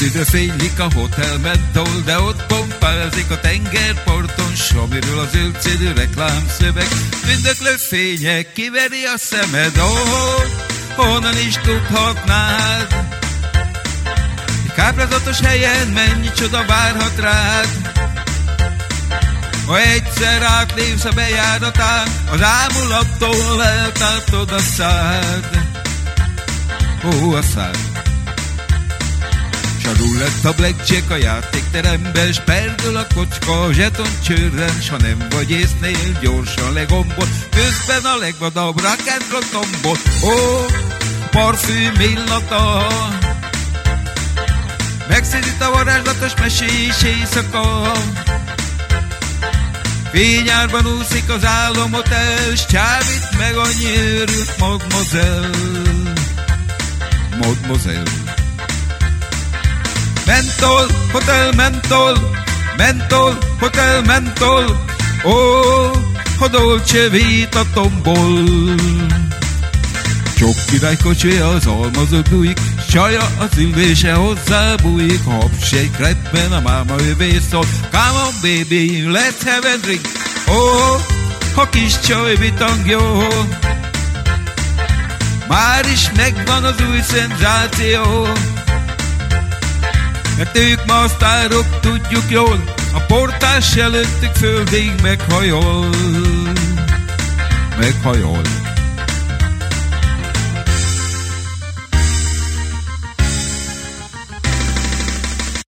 Üdre fénylik a Hotel Mentol, de ott pompázik a tengerparton, Samiről az zöldszínű reklámszöveg, tündöklő fények kiveri a szemed. Honnan is tudhatnád, egy káprázatos helyen mennyi csoda várhat rád. Ha egyszer átlépsz a bejáratán, az ámulattól eltátod a szád. A szád. S a rulett, a blackjack a játékteremben, s perdül a kocska a zsetoncsőrren, s ha nem vagy észnél, gyorsan legombol, közben a legvadabb rock'n'roll tombol. Parfüm illata megszedít a varázslatos mesés éjszaka. Fényárban úszik az álomhotel, s csábít meg a nyőrült Mademoiselle. Mentol, Hotel Mentol, Mentol, Hotel Mentol, a dolce vita tombol. Sok királykocsi az almazok bújik, csaja az ülése hozzá bújik, habsejk reppen, a máma övé szól, come on baby, let's have a drink. Ha kis csaj bitang jó, már is megvan az új szenzáció. Mert ők ma a sztárok, tudjuk jól, a portás előttük földig meghajol.